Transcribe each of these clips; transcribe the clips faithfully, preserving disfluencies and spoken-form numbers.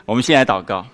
我们先来祷告。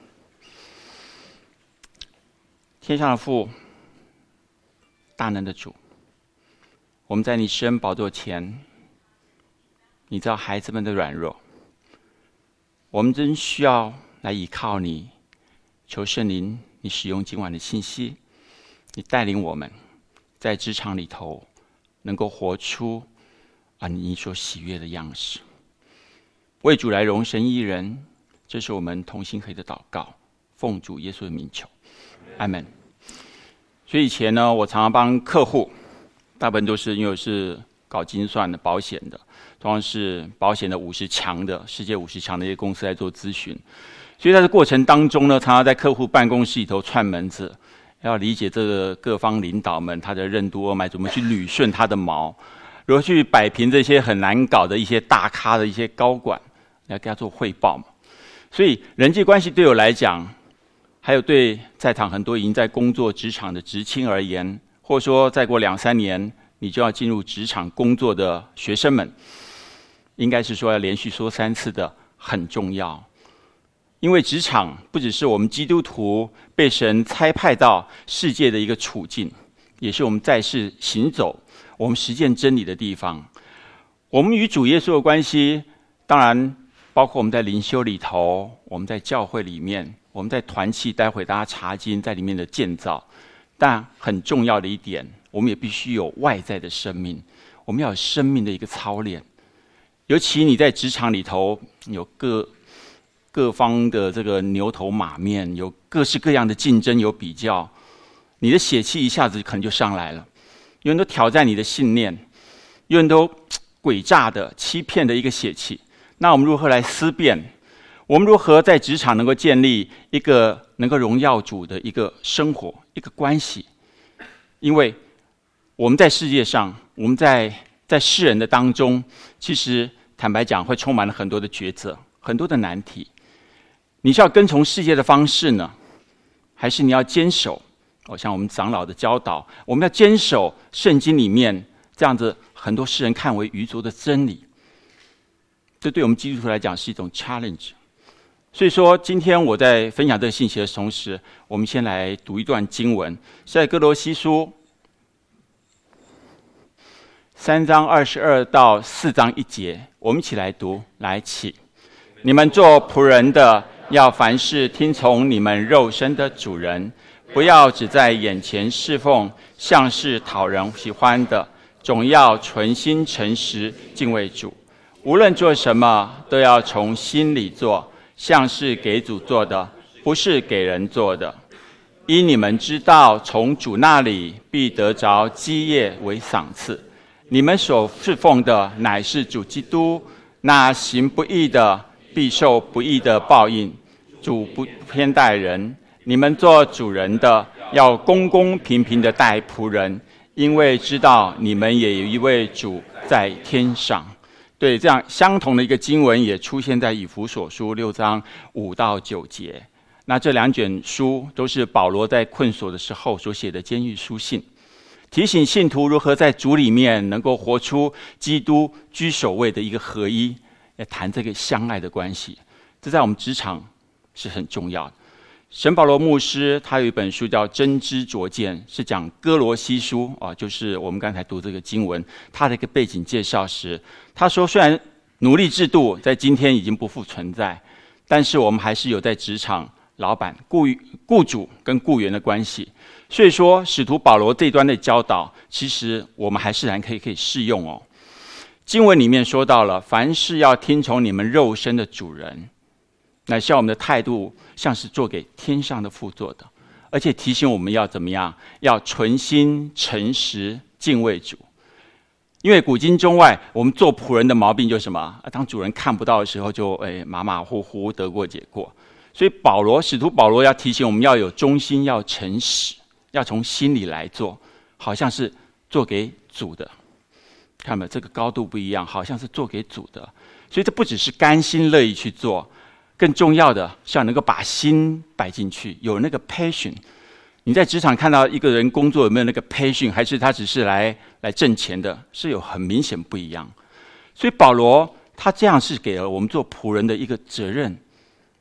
天上的父，大能的主，我们在你施恩宝座前，你知道孩子们的软弱，我们真需要来依靠你，求圣灵你使用今晚的信息，你带领我们在职场里头能够活出啊你所喜悦的样式。为主来荣神一人，这是我们同心合意的祷告，奉主耶稣的名求，阿们。所以以前呢，我常常帮客户，大部分都是因为我是搞精算的、保险的，通常是保险的五十强的、世界五十强的一些公司来做咨询。所以在这过程当中呢，常常在客户办公室里头串门子，要理解这个各方领导们他的任督二脉，怎么去捋顺他的毛，如何去摆平这些很难搞的一些大咖的一些高管，来给他做汇报嘛。所以人际关系对我来讲，还有对在场很多已经在工作职场的职青而言，或者说再过两三年你就要进入职场工作的学生们，应该是说要连续说三次的很重要。因为职场不只是我们基督徒被神差派到世界的一个处境，也是我们在世行走、我们实践真理的地方。我们与主耶稣的关系，当然包括我们在灵修里头，我们在教会里面，我们在团契，待会大家查经在里面的建造。但很重要的一点，我们也必须有外在的生命，我们要有生命的一个操练。尤其你在职场里头，有各各方的这个牛头马面，有各式各样的竞争，有比较，你的血气一下子可能就上来了。有人都挑战你的信念，有人都诡诈的、欺骗的一个血气。那我们如何来思辨？我们如何在职场能够建立一个能够荣耀主的一个生活、一个关系？因为我们在世界上，我们在在世人的当中，其实坦白讲，会充满了很多的抉择，很多的难题。你是要跟从世界的方式呢，还是你要坚守？哦，像我们长老的教导，我们要坚守圣经里面这样子很多世人看为愚拙的真理。这对我们基督徒来讲是一种 challenge。所以说，今天我在分享这个信息的同时，我们先来读一段经文，是在哥罗西书三章二十二到四章一节，我们一起来读。来，起！你们做仆人的，要凡事听从你们肉身的主人，不要只在眼前侍奉，像是讨人喜欢的，总要存心诚实，敬畏主。无论做什么，都要从心里做，像是给主做的，不是给人做的。因你们知道，从主那里必得着基业为赏赐。你们所侍奉的乃是主基督，那行不义的必受不义的报应。主不偏待人，你们做主人的要公公平平的待仆人，因为知道你们也有一位主在天上。对，这样相同的一个经文也出现在以弗所书六章五到九节。那这两卷书都是保罗在困锁的时候所写的监狱书信，提醒信徒如何在主里面能够活出基督居首位的一个合一，来谈这个相爱的关系。这在我们职场是很重要的。神保罗牧师他有一本书叫《真知灼见》，是讲哥罗西书啊，就是我们刚才读这个经文，他的一个背景介绍时，他说，虽然奴隶制度在今天已经不复存在，但是我们还是有在职场老板、雇雇主跟雇员的关系。所以说，使徒保罗这一端的教导，其实我们还是然可以可以适用哦。经文里面说到了，凡事要听从你们肉身的主人。乃像我们的态度像是做给天上的父做的，而且提醒我们要怎么样，要存心诚实敬畏主。因为古今中外，我们做仆人的毛病就是什么？当主人看不到的时候就，就哎马马虎虎得过且过。所以保罗使徒保罗要提醒我们要有忠心，要诚实，要从心里来做，好像是做给主的。看没有，这个高度不一样，好像是做给主的。所以这不只是甘心乐意去做，更重要的是要能够把心摆进去，有那个 passion。你在职场看到一个人工作有没有那个 passion， 还是他只是来来挣钱的，是有很明显不一样。所以保罗他这样是给了我们做仆人的一个责任，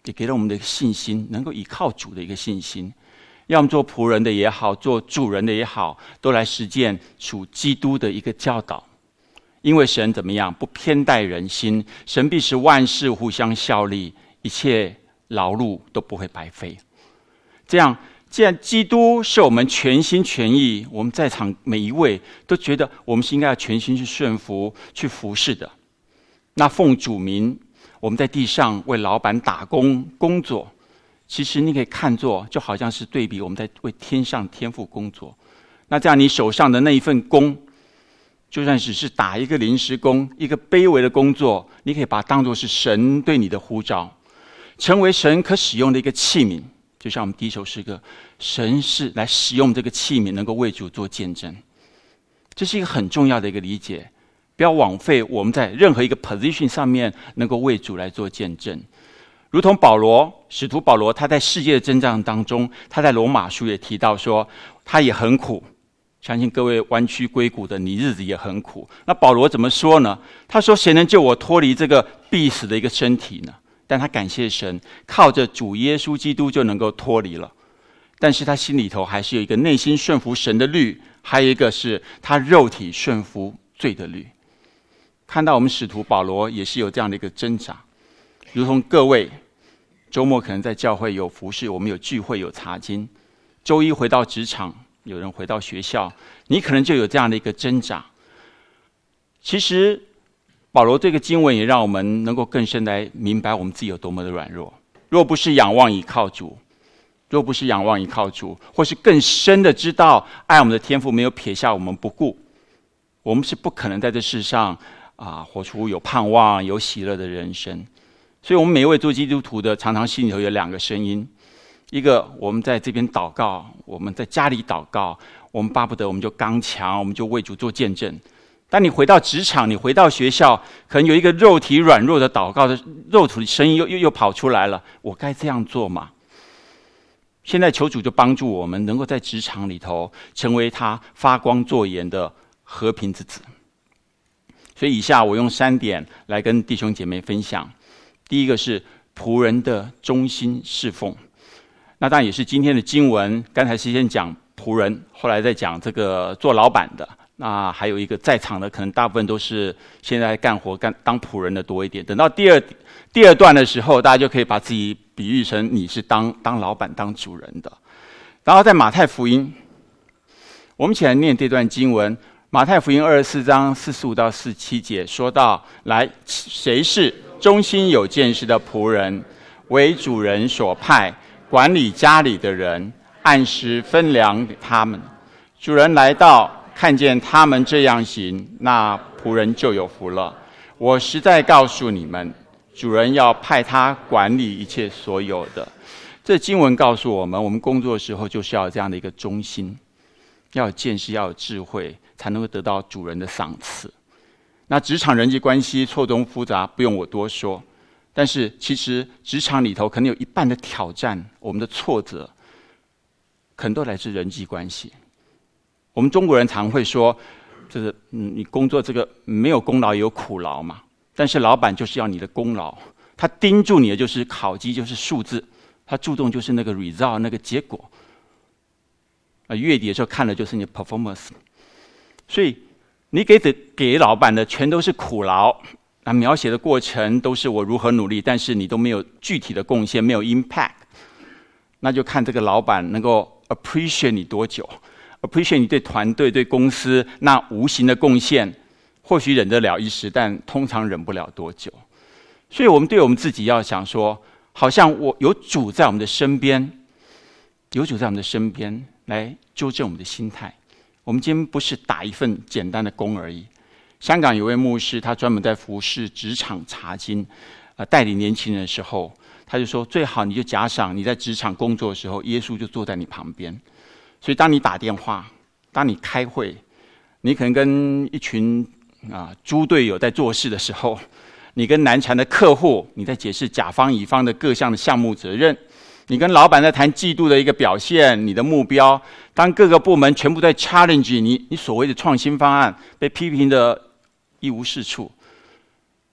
也给了我们的信心，能够依靠主的一个信心。要么做仆人的也好，做主人的也好，都来实践属基督的一个教导。因为神怎么样，不偏待人心，神必使万事互相效力，一切劳碌都不会白费。这样，既然基督是我们全心全意，我们在场每一位都觉得我们是应该要全心去顺服、去服侍的。那奉主名，我们在地上为老板打工工作，其实你可以看作就好像是对比我们在为天上天父工作。那这样你手上的那一份工，就算只是打一个临时工，一个卑微的工作，你可以把它当作是神对你的呼召，成为神可使用的一个器皿。就像我们第一首诗歌，神是来使用这个器皿，能够为主做见证。这是一个很重要的一个理解，不要枉费我们在任何一个 position 上面能够为主来做见证。如同保罗，使徒保罗，他在世界的征战当中，他在罗马书也提到说，他也很苦。相信各位弯曲硅谷的，你日子也很苦。那保罗怎么说呢？他说：“谁能救我脱离这个必死的一个身体呢？”但他感谢神，靠着主耶稣基督就能够脱离了。但是他心里头还是有一个内心顺服神的律，还有一个是他肉体顺服罪的律。看到我们使徒保罗也是有这样的一个挣扎，如同各位周末可能在教会有服事，我们有聚会有查经，周一回到职场，有人回到学校，你可能就有这样的一个挣扎。其实保罗这个经文也让我们能够更深来明白我们自己有多么的软弱。若不是仰望倚靠主，若不是仰望倚靠主，或是更深的知道爱我们的天父没有撇下我们不顾，我们是不可能在这世上啊活出有盼望有喜乐的人生。所以我们每一位做基督徒的，常常心里头有两个声音，一个我们在这边祷告，我们在家里祷告，我们巴不得我们就刚强，我们就为主做见证。当你回到职场，你回到学校，可能有一个肉体软弱的祷告的肉体的声音又又又跑出来了，我该这样做吗？现在求主就帮助我们能够在职场里头成为他发光作盐的和平之子。所以以下我用三点来跟弟兄姐妹分享。第一个是仆人的忠心侍奉，那当然也是今天的经文。刚才是先讲仆人，后来再讲这个做老板的。那还有一个在场的，可能大部分都是现在干活干当仆人的多一点。等到第二第二段的时候，大家就可以把自己比喻成你是当当老板当主人的。然后在马太福音，我们一起来念这段经文。马太福音二十四章四十五到四十七节说到：来，谁是忠心有见识的仆人，为主人所派，管理家里的人，按时分粮给他们。主人来到，看见他们这样行，那仆人就有福了。我实在告诉你们，主人要派他管理一切所有的。这经文告诉我们，我们工作的时候就是要有这样的一个忠心，要有见识，要有智慧，才能够得到主人的赏赐。那职场人际关系错综复杂，不用我多说。但是其实职场里头可能有一半的挑战，我们的挫折，可能都来自人际关系。我们中国人常会说，就是嗯，你工作这个没有功劳也有苦劳嘛。但是老板就是要你的功劳，他盯住你的就是考绩，就是数字，他注重就是那个 result 那个结果。啊，月底的时候看的就是你的 performance。所以你给的给老板的全都是苦劳，那描写的过程都是我如何努力，但是你都没有具体的贡献，没有 impact， 那就看这个老板能够 appreciate 你多久。appreciate 你对团队对公司那无形的贡献，或许忍得了一时，但通常忍不了多久。所以我们对我们自己要想说，好像我有主在我们的身边，有主在我们的身边来纠正我们的心态。我们今天不是打一份简单的工而已。香港有位牧师，他专门在服侍职场查经，呃，带领年轻人的时候，他就说，最好你就假想你在职场工作的时候，耶稣就坐在你旁边。所以当你打电话，当你开会，你可能跟一群啊猪队友在做事的时候，你跟难缠的客户，你在解释甲方乙方的各项的项目责任，你跟老板在谈季度的一个表现，你的目标，当各个部门全部在 challenge 你，你所谓的创新方案被批评的一无是处，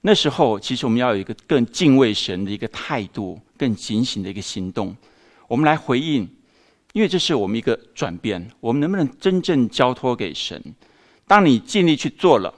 那时候，其实我们要有一个更敬畏神的一个态度，更警醒的一个行动，我们来回应，因为这是我们一个转变。我们能不能真正交托给神？当你尽力去做了，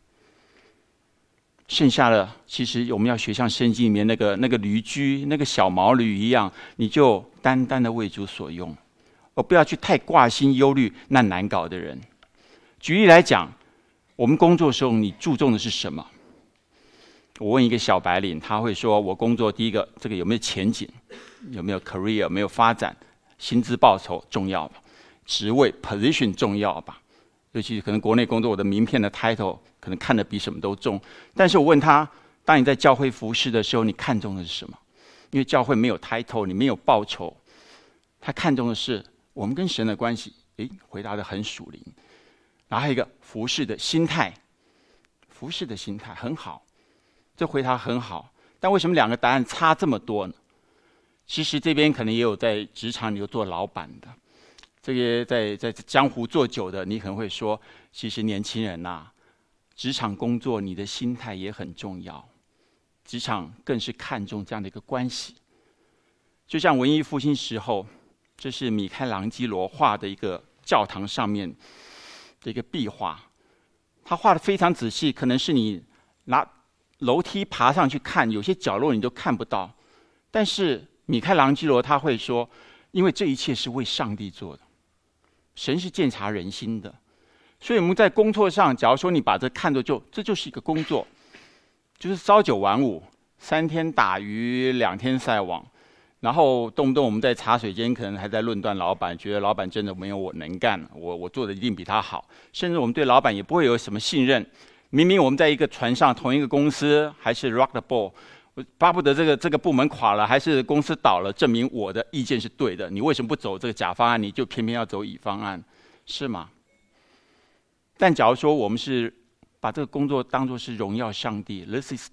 剩下的其实我们要学像圣经里面那个那个驴驹、那个小毛驴一样，你就单单的为主所用，而不要去太挂心忧虑那难搞的人。举例来讲，我们工作的时候，你注重的是什么？我问一个小白领，他会说：“我工作第一个，这个有没有前景，有没有 career， 有没有发展，薪资报酬重要吧，职位 position 重要吧？尤其可能国内工作，我的名片的 title 可能看得比什么都重。但是我问他，当你在教会服侍的时候，你看重的是什么？因为教会没有 title， 你没有报酬，他看重的是我们跟神的关系。诶，回答得很属灵。然后还有一个服侍的心态，服侍的心态很好。”这回答很好，但为什么两个答案差这么多呢？其实这边可能也有在职场里有做老板的，这些在在江湖做久的，你可能会说，其实年轻人呐、啊，职场工作你的心态也很重要，职场更是看重这样的一个关系。就像文艺复兴时候，这是米开朗基罗画的一个教堂上面的一个壁画，他画得非常仔细，可能是你拿楼梯爬上去看，有些角落你都看不到。但是米开朗基罗他会说，因为这一切是为上帝做的，神是鉴察人心的。所以我们在工作上，假如说你把这看作就这就是一个工作，就是朝九晚五，三天打鱼两天晒网，然后动不动我们在茶水间可能还在论断老板，觉得老板真的没有我能干，我我做的一定比他好，甚至我们对老板也不会有什么信任。明明我们在一个船上，同一个公司，还是 rock the boat， 我巴不得这个这个部门垮了，还是公司倒了，证明我的意见是对的。你为什么不走这个甲方案，你就偏偏要走乙方案，是吗？但假如说我们是把这个工作当作是荣耀上帝 ，this is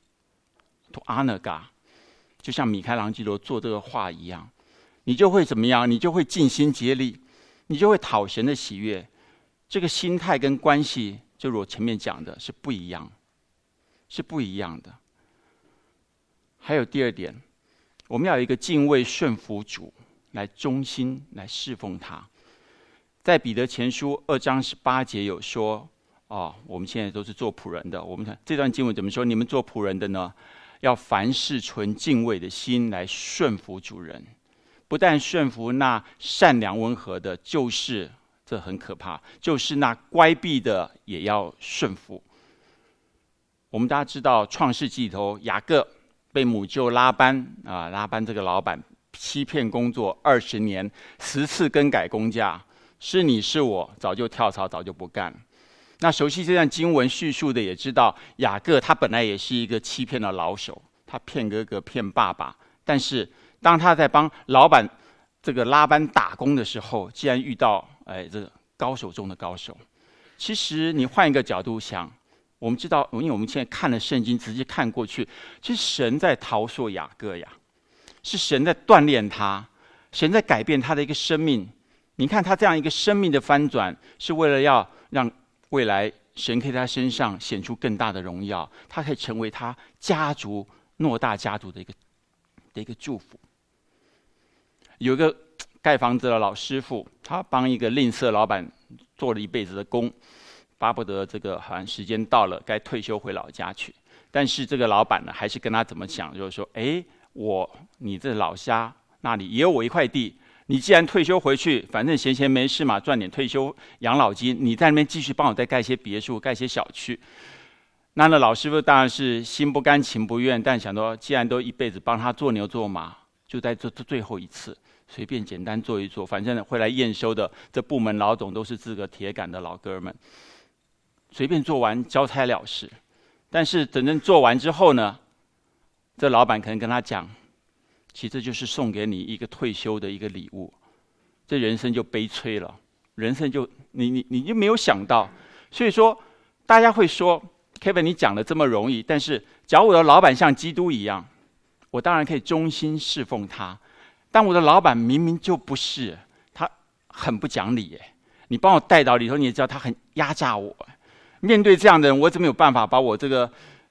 to honor God， 就像米开朗基罗做这个画一样，你就会怎么样？你就会尽心竭力，你就会讨神的喜悦。这个心态跟关系，就如我前面讲的，是不一样，是不一样的。还有第二点，我们要有一个敬畏顺服主，来忠心来侍奉他。在彼得前书二章十八节有说，哦，我们现在都是做仆人的，我们看这段经文怎么说？你们做仆人的呢，要凡事存敬畏的心来顺服主人，不但顺服那善良温和的，就是这很可怕，就是那乖僻的也要顺服。我们大家知道创世纪里头，雅各被母舅拉班啊，拉班这个老板欺骗工作二十年，十次更改工价，是你是我，早就跳槽，早就不干。那熟悉这段经文叙述的也知道，雅各他本来也是一个欺骗的老手，他骗哥哥骗爸爸，但是当他在帮老板这个拉班打工的时候，竟然遇到哎这个高手中的高手。其实你换一个角度想，我们知道，因为我们现在看了圣经，直接看过去，是神在陶塑雅各呀，是神在锻炼他，神在改变他的一个生命。你看他这样一个生命的翻转，是为了要让未来神可以在他身上显出更大的荣耀，他可以成为他家族诺大家族的一个的一个祝福。有一个盖房子的老师傅，他帮一个吝啬老板做了一辈子的工，巴不得这个好像时间到了，该退休回老家去。但是这个老板呢，还是跟他怎么讲，就是说，哎，我你这老家那里也有我一块地，你既然退休回去，反正闲闲没事嘛，赚点退休养老金，你在那边继续帮我再盖一些别墅，盖一些小区。那那老师傅当然是心不甘情不愿，但想说，既然都一辈子帮他做牛做马，就在这最后一次，随便简单做一做，反正会来验收的这部门老总都是资格铁杆的老哥们，随便做完交差了事。但是真正做完之后呢，这老板可能跟他讲，其实这就是送给你一个退休的一个礼物，这人生就悲催了，人生就你你你就没有想到。所以说大家会说 Kevin 你讲的这么容易，但是假如我的老板像基督一样，我当然可以忠心侍奉他，但我的老板明明就不是，他很不讲理耶，你帮我带到里头，你也知道他很压榨我。面对这样的人，我怎么有办法把我这个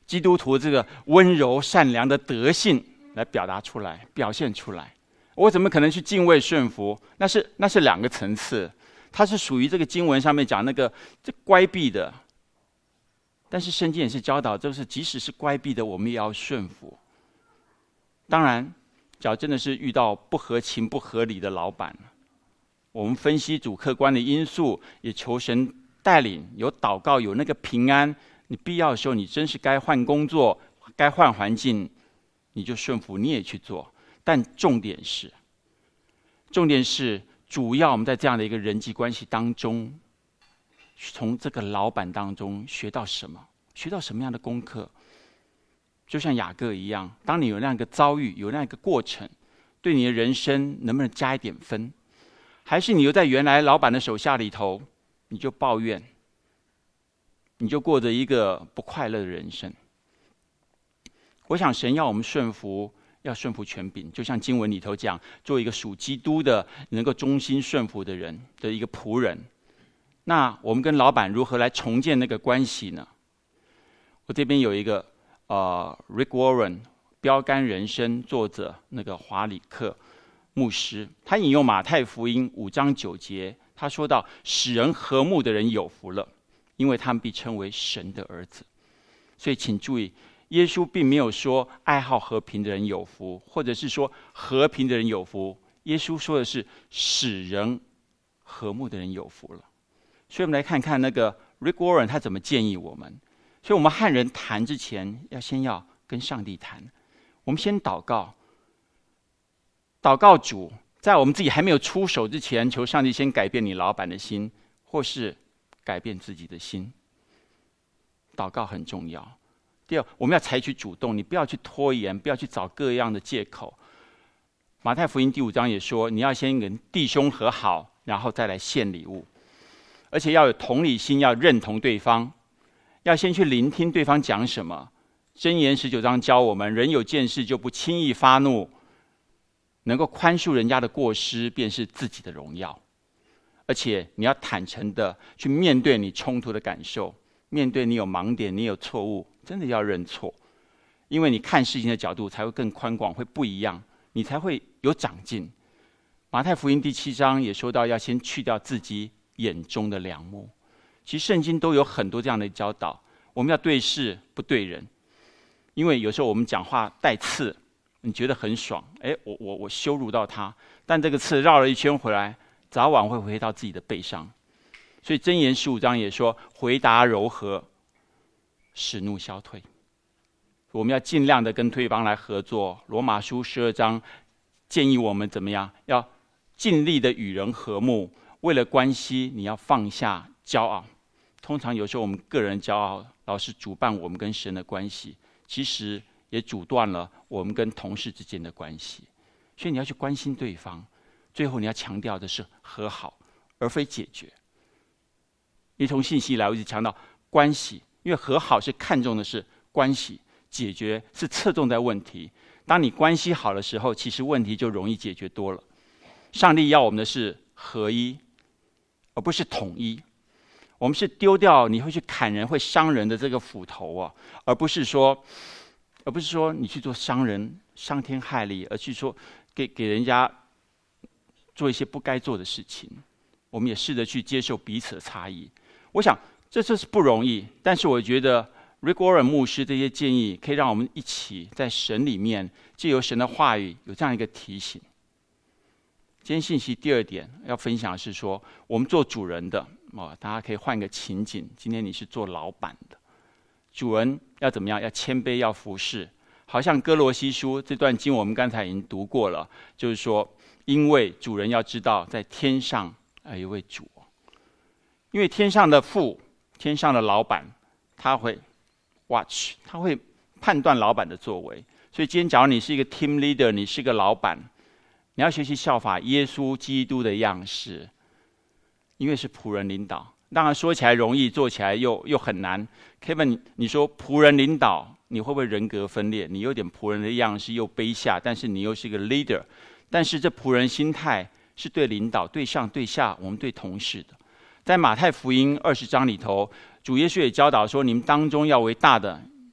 基督徒这个温柔善良的德性来表达出来、表现出来。我怎么可能去敬畏顺服？那是那是两个层次，它是属于这个经文上面讲那个这乖僻的。但是圣经也是教导，就是即使是乖僻的，我们也要顺服。当然，只要真的是遇到不合情、不合理的老板，我们分析主客观的因素，也求神带领，有祷告，有那个平安。你必要的时候，你真是该换工作、该换环境，你就顺服，你也去做。但重点是，重点是主要我们在这样的一个人际关系当中，从这个老板当中学到什么？学到什么样的功课？就像雅各一样，当你有那样一个遭遇，有那样一个过程，对你的人生能不能加一点分？还是你又在原来老板的手下里头，你就抱怨，你就过着一个不快乐的人生？我想神要我们顺服，要顺服权柄，就像经文里头讲，做一个属基督的、能够忠心顺服的人的一个仆人。那我们跟老板如何来重建那个关系呢？我这边有一个呃 Rick Warren 标杆人生作者那个华里克牧师，他引用马太福音五章九节，他说到：使人和睦的人有福了，因为他们必称为神的儿子。所以请注意，耶稣并没有说爱好和平的人有福，或者是说和平的人有福。耶稣说的是使人和睦的人有福了。所以我们来看看那个 Rick Warren 他怎么建议我们。所以我们和人谈之前，要先要跟上帝谈。我们先祷告，祷告主，在我们自己还没有出手之前，求上帝先改变你老板的心，或是改变自己的心。祷告很重要。第二，我们要采取主动，你不要去拖延，不要去找各样的借口。马太福音第五章也说，你要先跟弟兄和好，然后再来献礼物，而且要有同理心，要认同对方，要先去聆听对方讲什么。箴言十九章教我们，人有见识就不轻易发怒，能够宽恕人家的过失，便是自己的荣耀。而且你要坦诚的去面对你冲突的感受，面对你有盲点，你有错误，真的要认错，因为你看事情的角度才会更宽广，会不一样，你才会有长进。马太福音第七章也说到，要先去掉自己眼中的梁木。其实圣经都有很多这样的教导，我们要对事不对人。因为有时候我们讲话带刺，你觉得很爽，哎，我我我羞辱到他，但这个刺绕了一圈回来，早晚会回到自己的背上。所以箴言十五章也说，回答柔和，使怒消退。我们要尽量的跟对方来合作。罗马书十二章建议我们怎么样？要尽力的与人和睦。为了关系，你要放下骄傲。通常有时候我们个人骄傲，老是主办我们跟神的关系，其实也阻断了我们跟同事之间的关系。所以你要去关心对方，最后你要强调的是和好，而非解决。一从信息来，我一直强调关系，因为和好是看重的是关系，解决是侧重在问题。当你关系好的时候，其实问题就容易解决多了。上帝要我们的是合一，而不是统一。我们是丢掉你会去砍人、会伤人的这个斧头啊，而不是说，而不是说你去做伤人、伤天害理，而去说给给人家做一些不该做的事情。我们也试着去接受彼此的差异。我想这就是不容易，但是我觉得 Rick Warren 牧师这些建议，可以让我们一起在神里面，藉由神的话语，有这样一个提醒。今天信息第二点要分享的是说，我们做主人的，哦，大家可以换个情景。今天你是做老板的，主人要怎么样？要谦卑，要服侍。好像哥罗西书这段经我们刚才已经读过了，就是说，因为主人要知道，在天上有一位主，因为天上的父、天上的老板，他会 watch， 他会判断老板的作为。所以今天，假如你是一个 team leader， 你是个老板，你要学习效法耶稣基督的样式，因为是仆人领导。当然说起来容易，做起来又又很难。Kevin， 你说仆人领导，你会不会人格分裂？你有点仆人的样式，又卑下，但是你又是一个 leader。但是这仆人心态是对领导、对上、对下，我们对同事的。在马太福音二十章里头，主耶稣也教导说：你们当中要为大的，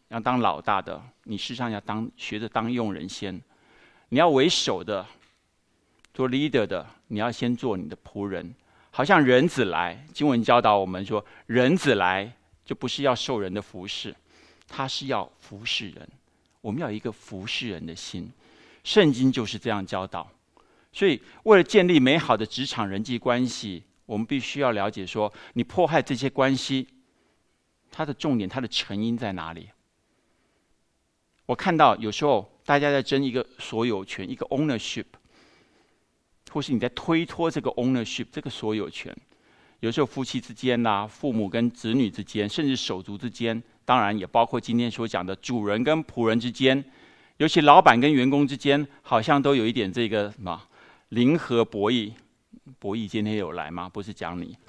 要当老大的，你事实上要当学着当用人先。你要为首的，做 leader 的，你要先做你的仆人。好像人子来，经文教导我们说，人子来就不是要受人的服侍，他是要服侍人。我们要有一个服侍人的心，圣经就是这样教导。所以，为了建立美好的职场人际关系，我们必须要了解说，你破坏这些关系，它的重点、它的成因在哪里？我看到有时候大家在争一个所有权，一个 ownership， 或是你在推脱这个 ownership， 这个所有权。有时候夫妻之间啦、啊，父母跟子女之间，甚至手足之间，当然也包括今天所讲的主人跟仆人之间，尤其老板跟员工之间，好像都有一点这个什么零和博弈。博弈今天有来吗？不是讲你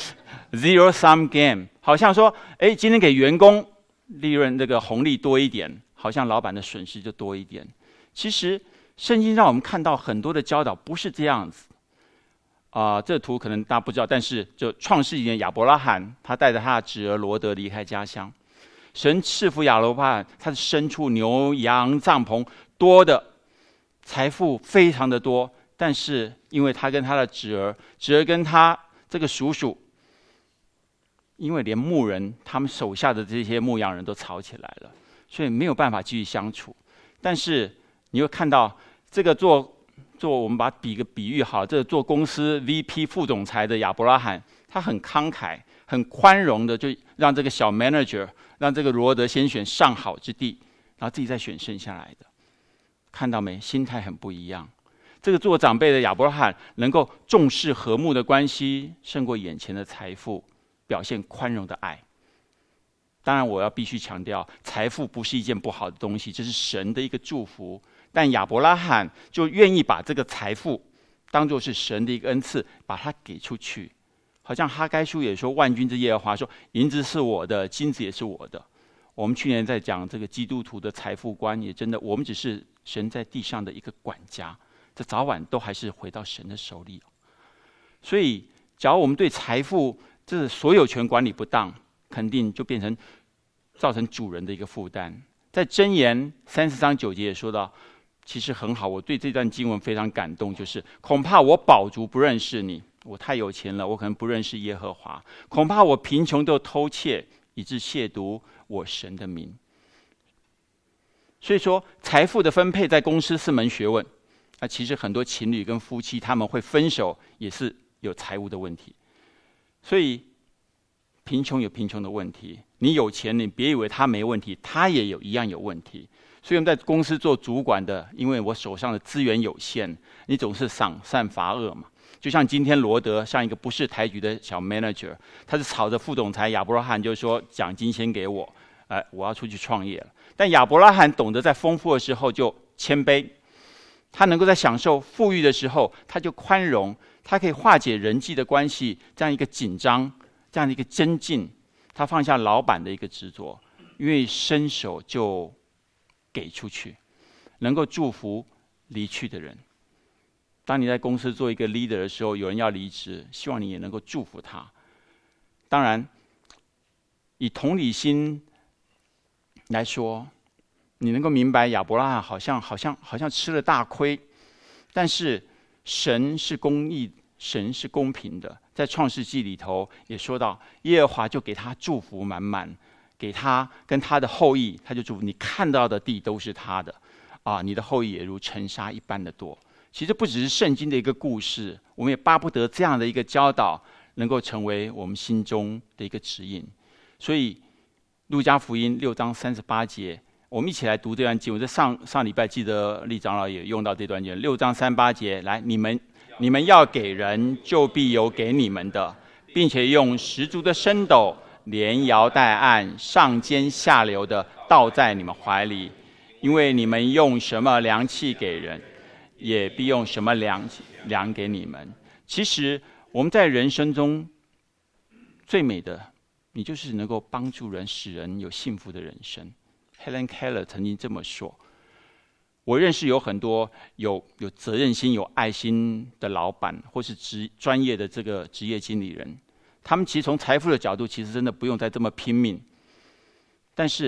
，zero sum game， 好像说，哎，今天给员工利润这个红利多一点，好像老板的损失就多一点。其实圣经让我们看到很多的教导不是这样子。啊、呃，这图可能大家不知道，但是就创世纪的亚伯拉罕，他带着他的侄儿罗德离开家乡，神赐福亚伯拉罕，他的牲畜、牛羊、帐篷多的财富非常的多。但是，因为他跟他的侄儿，侄儿跟他这个叔叔，因为连牧人他们手下的这些牧羊人都吵起来了，所以没有办法继续相处。但是你会看到这个做做我们把它比个比喻好，这个做公司 V P 副总裁的亚伯拉罕，他很慷慨、很宽容的，就让这个小 manager 让这个罗德先选上好之地，然后自己再选剩下来的。看到没？心态很不一样。这个做长辈的亚伯拉罕能够重视和睦的关系，胜过眼前的财富，表现宽容的爱。当然，我要必须强调，财富不是一件不好的东西，这是神的一个祝福。但亚伯拉罕就愿意把这个财富当作是神的一个恩赐，把它给出去。好像哈该书也说：“万军之耶和华说，银子是我的，金子也是我的。”我们去年在讲这个基督徒的财富观，也真的，我们只是神在地上的一个管家。这早晚都还是回到神的手里。所以，假如我们对财富这所有权管理不当，肯定就变成造成主人的一个负担。在箴言三十章九节也说到，其实很好，我对这段经文非常感动，就是恐怕我饱足不认识你，我太有钱了，我可能不认识耶和华；恐怕我贫穷都偷窃，以致亵渎我神的名。所以说，财富的分配在公司是门学问。啊，其实很多情侣跟夫妻他们会分手，也是有财务的问题。所以，贫穷有贫穷的问题。你有钱，你别以为他没问题，他也有一样有问题。所以我们在公司做主管的，因为我手上的资源有限，你总是赏善罚恶嘛。就像今天罗德像一个不识抬举的小 manager， 他是吵着副总裁亚伯拉罕就说奖金先给我，哎，我要出去创业了。但亚伯拉罕懂得在丰富的时候就谦卑。他能够在享受富裕的时候，他就宽容，他可以化解人际的关系，这样一个紧张，这样的一个增进，他放下老板的一个执着，因为伸手就给出去，能够祝福离去的人。当你在公司做一个 leader 的时候，有人要离职，希望你也能够祝福他。当然，以同理心来说，你能够明白亚伯拉罕好像好像好像吃了大亏，但是神是公义，神是公平的。在创世纪里头也说到，耶和华就给他祝福满满，给他跟他的后裔，他就祝福你看到的地都是他的，啊，你的后裔也如尘沙一般的多。其实不只是圣经的一个故事，我们也巴不得这样的一个教导能够成为我们心中的一个指引。所以路加福音六章三十八节。我们一起来读这段经文。这上上礼拜记得厉长老也用到这段经文，六章三八节，来，你们你们要给人，就必有给你们的，并且用十足的升斗，连摇带按，上尖下流的倒在你们怀里，因为你们用什么量器给人，也必用什么量量给你们。其实我们在人生中最美的，你就是能够帮助人，使人有幸福的人生。Helen Keller 曾经这么说。我认识有很多有有责任心、有爱心的老板，或是职专业的这个职业经理人，他们其实从财富的角度，其实真的不用再这么拼命。但是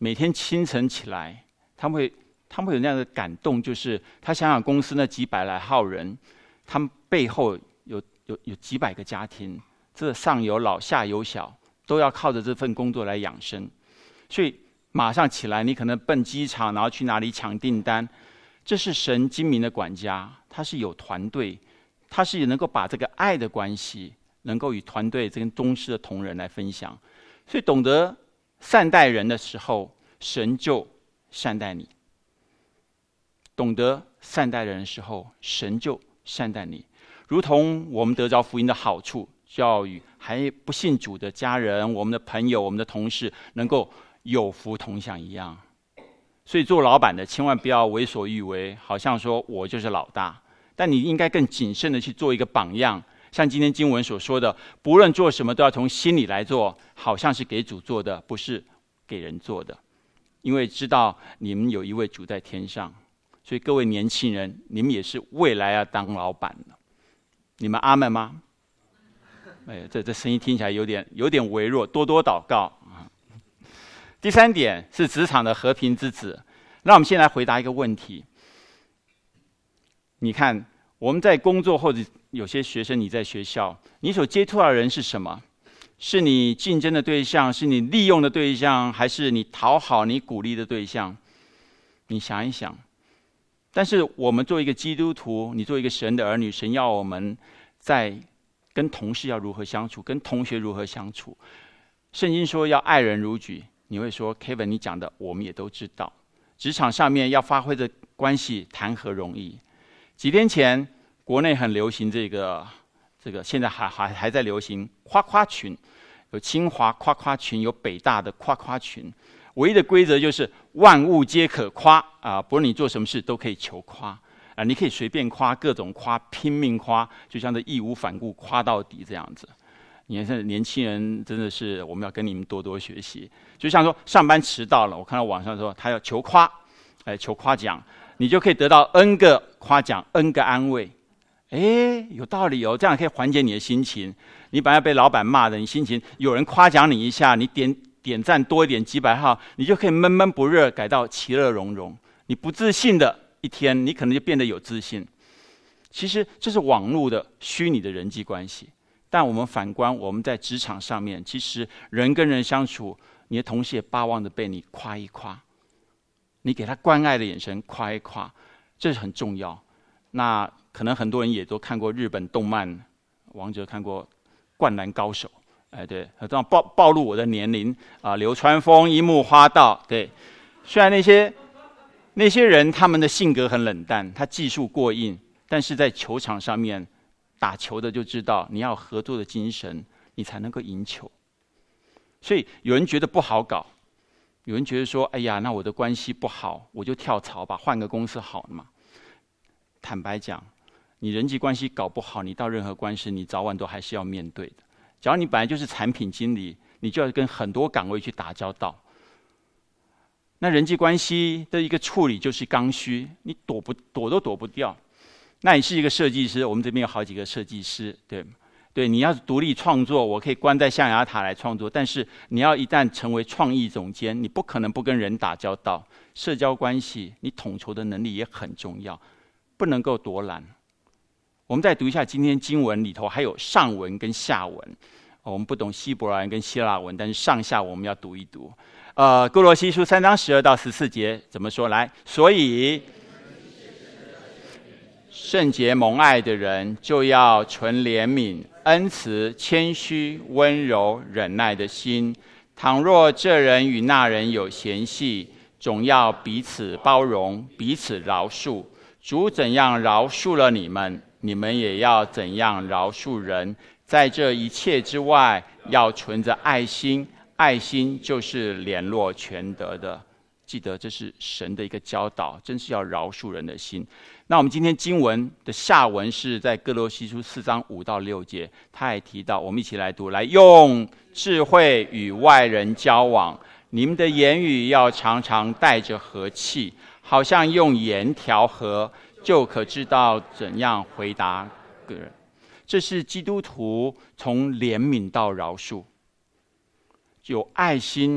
每天清晨起来，他们会他们会有那样的感动，就是他想想公司那几百来号人，他们背后有有有几百个家庭，这上有老下有小，都要靠着这份工作来养生。所以马上起来，你可能奔机场，然后去哪里抢订单。这是神精明的管家，他是有团队，他是能够把这个爱的关系，能够与团队跟宗师的同仁来分享。所以懂得善待人的时候，神就善待你；懂得善待人的时候，神就善待你。如同我们得着福音的好处，就要与还不信主的家人、我们的朋友、我们的同事，能够有福同享一样。所以做老板的千万不要为所欲为，好像说我就是老大，但你应该更谨慎的去做一个榜样。像今天经文所说的，不论做什么都要从心里来做，好像是给主做的，不是给人做的。因为知道你们有一位主在天上，所以各位年轻人，你们也是未来要当老板的。你们阿门吗？哎，这这声音听起来有点有点微弱，多多祷告。第三点是职场的和平之子。让我们先来回答一个问题。你看，我们在工作或者有些学生你在学校，你所接触到的人是什么？是你竞争的对象，是你利用的对象，还是你讨好、你鼓励的对象？你想一想。但是我们作为一个基督徒，你作为一个神的儿女，神要我们在跟同事要如何相处，跟同学如何相处。圣经说要爱人如己。你会说 Kevin 你讲的我们也都知道，职场上面要发挥的关系谈何容易。几天前国内很流行这个这个现在还还还在流行夸夸群，有清华夸夸群，有北大的夸夸群。唯一的规则就是万物皆可夸啊，不论你做什么事都可以求夸啊，你可以随便夸，各种夸，拼命夸，就像这义无反顾夸到底这样子。你看年轻人真的是，我们要跟你们多多学习。就像说上班迟到了，我看到网上说他要求夸，哎，求夸奖，你就可以得到 N 个夸奖 ，N 个安慰。哎，有道理哦，这样可以缓解你的心情。你本来被老板骂的，你心情有人夸奖你一下，你点点赞多一点几百号，你就可以闷闷不热改到其乐融融。你不自信的一天，你可能就变得有自信。其实这是网络的虚拟的人际关系。但我们反观我们在职场上面，其实人跟人相处，你的同事也巴望着被你夸一夸，你给他关爱的眼神夸一夸，这是很重要。那可能很多人也都看过日本动漫，王者看过《灌篮高手》，哎，对，这样暴暴露我的年龄啊！流川枫、樱木花道，对，虽然那些那些人他们的性格很冷淡，他技术过硬，但是在球场上面。打球的就知道，你要有合作的精神，你才能够赢球。所以有人觉得不好搞，有人觉得说：“哎呀，那我的关系不好，我就跳槽吧，换个公司好了嘛。”坦白讲，你人际关系搞不好，你到任何关系，你早晚都还是要面对的。假如你本来就是产品经理，你就要跟很多岗位去打交道。那人际关系的一个处理就是刚需，你躲不躲都躲不掉。那你是一个设计师，我们这边有好几个设计师，对对，你要独立创作，我可以关在象牙塔来创作，但是你要一旦成为创意总监，你不可能不跟人打交道，社交关系，你统筹的能力也很重要，不能够躲懒。我们再读一下今天经文里头还有上文跟下文，我们不懂希伯来文跟希腊文，但是上下我们要读一读。呃，哥罗西书三章十二到十四节怎么说？来，所以。圣洁蒙爱的人，就要存怜悯、恩慈、谦虚、温柔、忍耐的心。倘若这人与那人有嫌隙，总要彼此包容，彼此饶恕。主怎样饶恕了你们，你们也要怎样饶恕人。在这一切之外，要存着爱心，爱心就是联络全德的。记得这是神的一个教导，真是要饶恕人的心。那我们今天经文的下文是在哥罗西书四章五到六节，他也提到，我们一起来读，来用智慧与外人交往，你们的言语要常常带着和气，好像用盐调和，就可知道怎样回答个人。这是基督徒从怜悯到饶恕，有爱心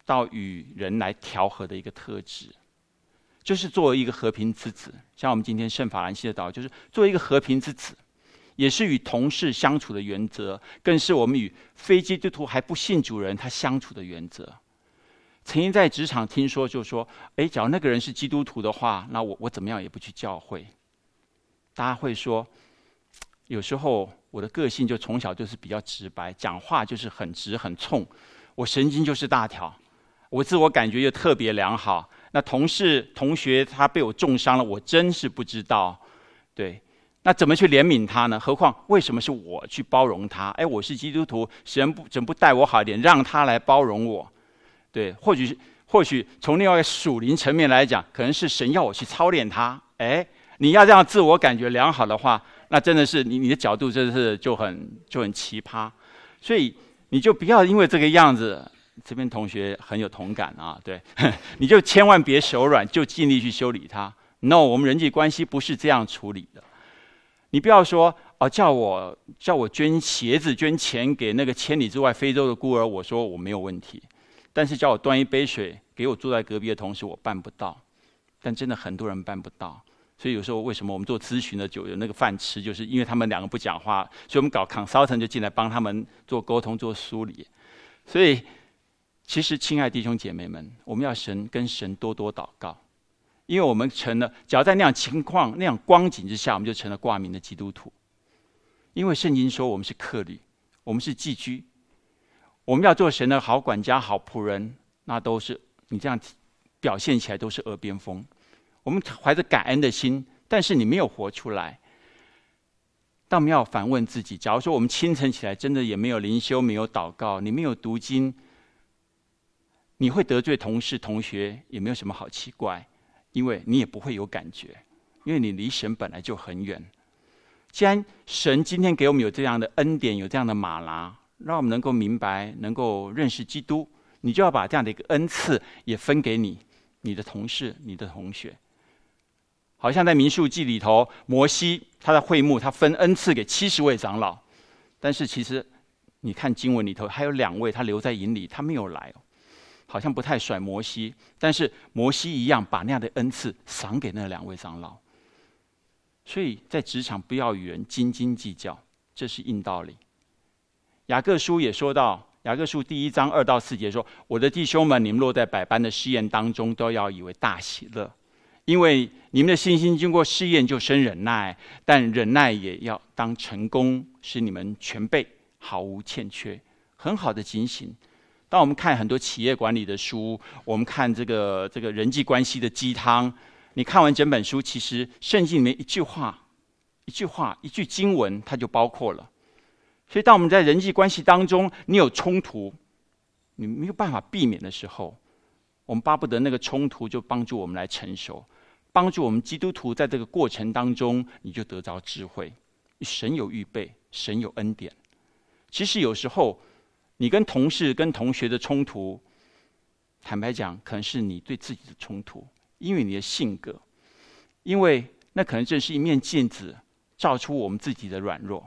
到与人来调和的一个特质，就是作为一个和平之子。像我们今天圣法兰西的祷告，就是作为一个和平之子，也是与同事相处的原则，更是我们与非基督徒还不信主人他相处的原则。曾经在职场听说，就说：哎，假如那个人是基督徒的话，那我我怎么样也不去教会。大家会说，有时候我的个性就从小就是比较直白，讲话就是很直很冲，我神经就是大条，我自我感觉又特别良好。那同事同学他被我重伤了，我真是不知道，对，那怎么去怜悯他呢？何况为什么是我去包容他？哎，我是基督徒，神不怎么不待我好一点，让他来包容我？对，或许或许从另外一个属灵层面来讲，可能是神要我去操练他。哎，你要这样自我感觉良好的话，那真的是你你的角度真的是就很就很奇葩。所以你就不要因为这个样子，这边同学很有同感啊，对，你就千万别手软，就尽力去修理他。No， 我们人际关系不是这样处理的。你不要说哦，叫我叫我捐鞋子、捐钱给那个千里之外非洲的孤儿，我说我没有问题。但是叫我端一杯水给我坐在隔壁的同事，我办不到。但真的很多人办不到，所以有时候为什么我们做咨询的就有那个饭吃，就是因为他们两个不讲话，所以我们搞 consultant 就进来帮他们做沟通、做梳理。所以，其实亲爱弟兄姐妹们，我们要神跟神多多祷告，因为我们成了，只要在那样情况、那样光景之下，我们就成了挂名的基督徒。因为圣经说我们是客旅，我们是寄居。我们要做神的好管家、好仆人，那都是你这样表现起来都是耳边风。我们怀着感恩的心，但是你没有活出来。但我们要反问自己：假如说我们清晨起来真的也没有灵修、没有祷告，你没有读经，你会得罪同事、同学，也没有什么好奇怪，因为你也不会有感觉，因为你离神本来就很远。既然神今天给我们有这样的恩典，有这样的马拿，让我们能够明白，能够认识基督，你就要把这样的一个恩赐也分给你、你的同事、你的同学。好像在民数记里头，摩西他在会幕，他分恩赐给七十位长老，但是其实你看经文里头，还有两位他留在营里，他没有来哦，好像不太甩摩西，但是摩西一样把那样的恩赐赏给那两位长老。所以在职场不要与人斤斤计较，这是硬道理。雅各书也说到，雅各书第一章二到四节说：“我的弟兄们，你们落在百般的试验当中，都要以为大喜乐，因为你们的信心经过试验，就生忍耐；但忍耐也要当成功，使你们全备，毫无欠缺。”很好的警醒。当我们看很多企业管理的书，我们看这个这个人际关系的鸡汤，你看完整本书，其实圣经里面一句话、一句话、一句经文，它就包括了。所以，当我们在人际关系当中，你有冲突，你没有办法避免的时候，我们巴不得那个冲突就帮助我们来成熟，帮助我们基督徒在这个过程当中，你就得着智慧。神有预备，神有恩典。其实有时候，你跟同事、跟同学的冲突，坦白讲，可能是你对自己的冲突，因为你的性格，因为那可能正是一面镜子，照出我们自己的软弱。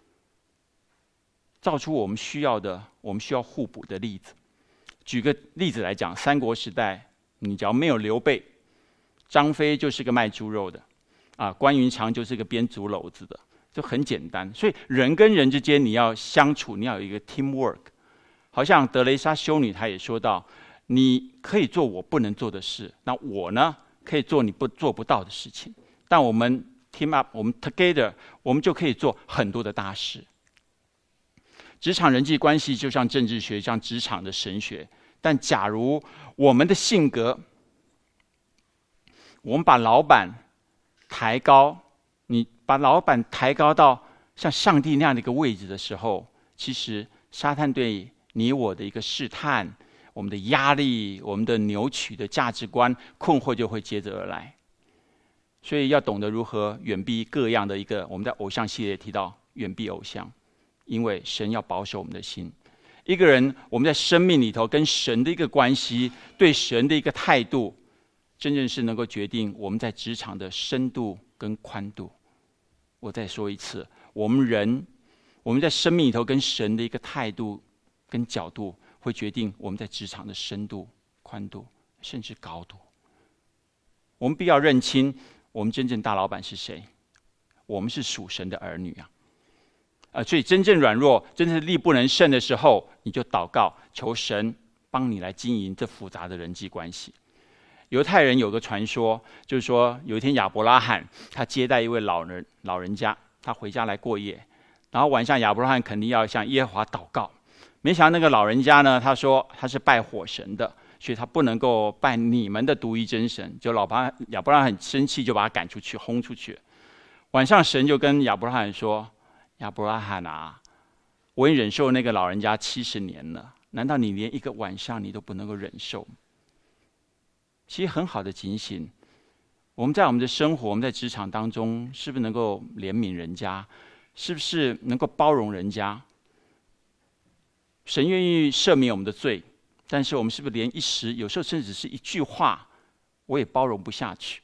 造出我们需要的，我们需要互补的例子。举个例子来讲，三国时代，你只要没有刘备，张飞就是个卖猪肉的，啊，关云长就是个编竹篓子的，就很简单。所以人跟人之间你要相处，你要有一个 teamwork。好像德雷莎修女她也说到，你可以做我不能做的事，那我呢可以做你不做不到的事情。但我们 team up， 我们 together， 我们就可以做很多的大事。职场人际关系就像政治学，像职场的神学。但假如我们的性格，我们把老板抬高，你把老板抬高到像上帝那样的一个位置的时候，其实撒旦对你我的一个试探，我们的压力，我们的扭曲的价值观，困惑就会接着而来。所以要懂得如何远避各样的一个，我们在偶像系列提到远避偶像。因为神要保守我们的心。一个人，我们在生命里头跟神的一个关系，对神的一个态度，真正是能够决定我们在职场的深度跟宽度。我再说一次，我们人，我们在生命里头跟神的一个态度跟角度， 会决定我们在职场的深度、宽度，甚至高度。我们必要认清，我们真正大老板是谁？我们是属神的儿女啊！啊，所以真正软弱、真正力不能胜的时候，你就祷告，求神帮你来经营这复杂的人际关系。犹太人有个传说，就是说有一天亚伯拉罕他接待一位老人老人家，他回家来过夜，然后晚上亚伯拉罕肯定要向耶和华祷告。没想到那个老人家呢，他说他是拜火神的，所以他不能够拜你们的独一真神。就老巴亚伯拉罕很生气，就把他赶出去，轰出去。晚上神就跟亚伯拉罕说：“亚伯拉罕啊，我已经忍受那个老人家七十年了，难道你连一个晚上你都不能够忍受？”其实很好的警醒，我们在我们的生活，我们在职场当中，是不是能够怜悯人家？是不是能够包容人家？神愿意赦免我们的罪，但是我们是不是连一时，有时候甚至是一句话，我也包容不下去？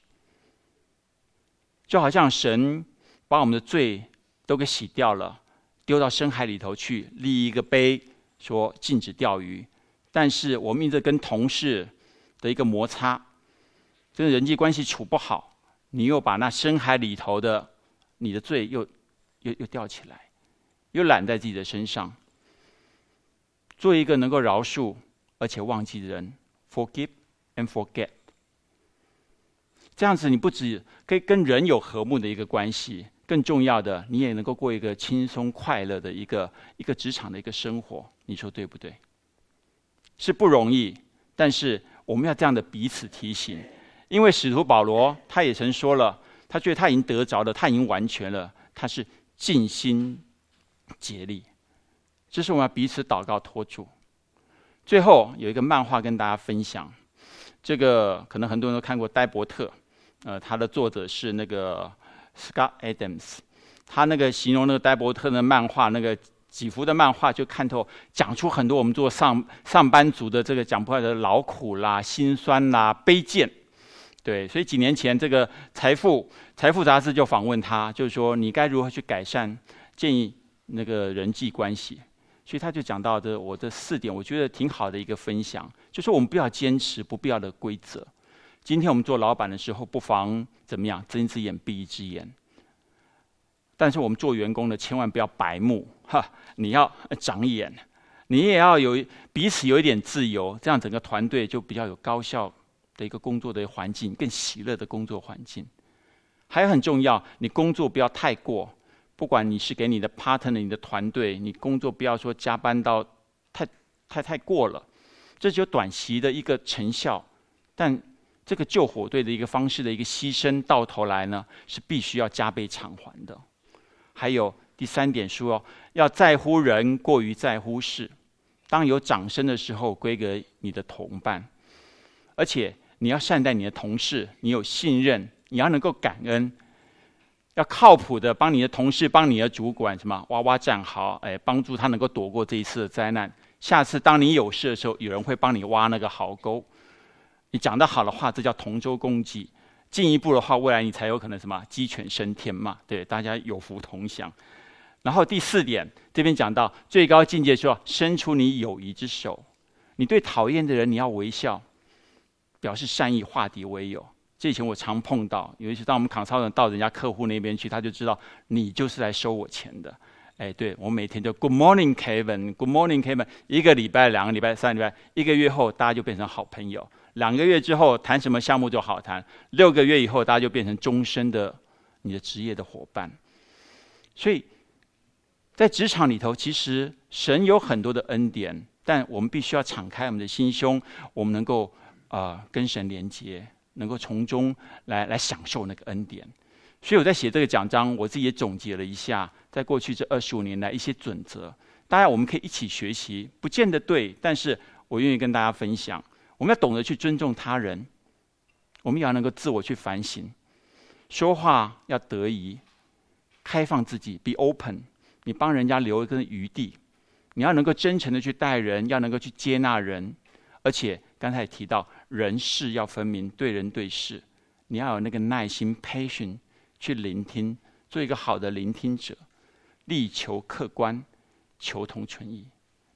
就好像神把我们的罪都给洗掉了，丢到深海里头去，立一个碑，说禁止钓鱼。但是我们因着跟同事的一个摩擦，这个人际关系处不好，你又把那深海里头的你的罪又又又吊起来，又揽在自己的身上。做一个能够饶恕而且忘记的人 ，forgive and forget。这样子，你不只可以跟人有和睦的一个关系，更重要的，你也能够过一个轻松快乐的一个一个职场的一个生活。你说对不对？是不容易，但是我们要这样的彼此提醒，因为使徒保罗他也曾说了，他觉得他已经得着了，他已经完全了，他是尽心竭力。这是我们要彼此祷告托住。最后有一个漫画跟大家分享，这个可能很多人都看过戴伯特，呃，他的作者是那个 Scott Adams， 他那个形容那个戴伯特的漫画，那个几幅的漫画就看透，讲出很多我们做上上班族的这个讲不出来的劳苦啦、辛酸啦、卑贱。对，所以几年前这个财富财富杂志就访问他，就是说你该如何去改善，建议那个人际关系。所以他就讲到的我这四点，我觉得挺好的一个分享，就是我们不要坚持不必要的规则。今天我们做老板的时候，不妨怎么样，睁一只眼闭一只眼。但是我们做员工的，千万不要白目哈，你要长眼，你也要有彼此有一点自由，这样整个团队就比较有高效的一个工作的环境，更喜乐的工作环境。还有很重要，你工作不要太过。不管你是给你的 partner、你的团队，你工作不要说加班到太太太过了，这只有短期的一个成效，但这个救火队的一个方式的一个牺牲，到头来呢是必须要加倍偿还的。还有第三点说，要在乎人过于在乎事，当有掌声的时候归给你的同伴，而且你要善待你的同事，你有信任，你要能够感恩。要靠谱的帮你的同事、帮你的主管什么哇哇站好，哎，帮助他能够躲过这一次的灾难。下次当你有事的时候，有人会帮你挖那个壕沟。你讲得好的话，这叫同舟共济。进一步的话，未来你才有可能什么鸡犬升天嘛，对，大家有福同享。然后第四点，这边讲到最高境界说，伸出你友谊之手。你对讨厌的人，你要微笑，表示善意，化敌为友。这以前我常碰到，有一次当我们consultant到人家客户那边去，他就知道你就是来收我钱的。哎，对，我每天就 Good morning Kevin，Good morning Kevin， 一个礼拜、两个礼拜、三个礼拜，一个月后大家就变成好朋友。两个月之后谈什么项目就好谈，六个月以后大家就变成终身的你的职业的伙伴。所以在职场里头，其实神有很多的恩典，但我们必须要敞开我们的心胸，我们能够呃跟神连接。能够从中来来享受那个恩典，所以我在写这个讲章，我自己也总结了一下，在过去这二十五年来一些准则，当然我们可以一起学习，不见得对，但是我愿意跟大家分享。我们要懂得去尊重他人，我们也要能够自我去反省，说话要得宜，开放自己 ，be open， 你帮人家留一个余地，你要能够真诚的去待人，要能够去接纳人，而且刚才也提到。人事要分明，对人对事，你要有那个耐心 patience 去聆听，做一个好的聆听者，力求客观，求同存异。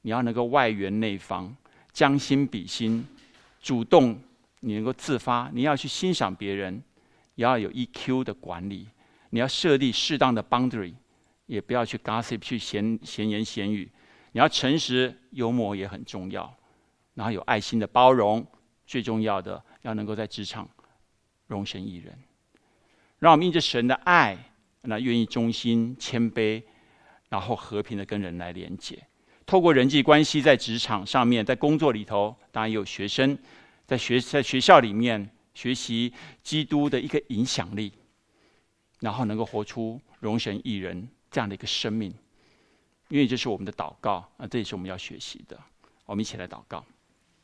你要能够外圆内方，将心比心，主动，你能够自发，你要去欣赏别人，也要有 E Q 的管理，你要设立适当的 boundary， 也不要去 gossip 去闲闲言闲语。你要诚实，幽默也很重要，然后有爱心的包容，最重要的要能够在职场容神益人。让我们因着神的爱，那愿意忠心谦卑，然后和平的跟人来连结。透过人际关系，在职场上面，在工作里头，当然也有学生在学在学校里面学习基督的一个影响力，然后能够活出容神益人这样的一个生命。因为这是我们的祷告啊，这也是我们要学习的。我们一起来祷告。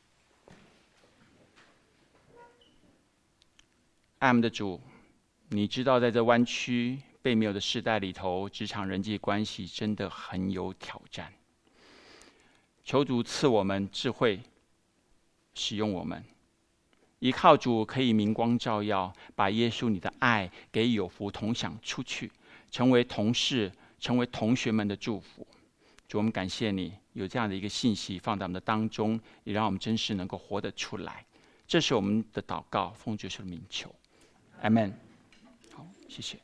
爱我们的主，你知道在这弯曲悖谬的世代里头，职场人际关系真的很有挑战。求主赐我们智慧，使用我们，依靠主可以明光照耀，把耶稣你的爱给有福同享出去，成为同事，成为同学们的祝福。主，我们感谢你有这样的一个信息放在我们的当中，也让我们真实能够活得出来。这是我们的祷告，奉主耶稣的名求，阿们。好，谢谢。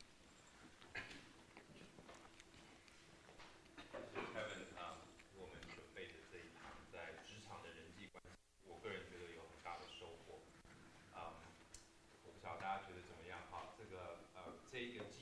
大家觉得怎么样？好，这个呃，这个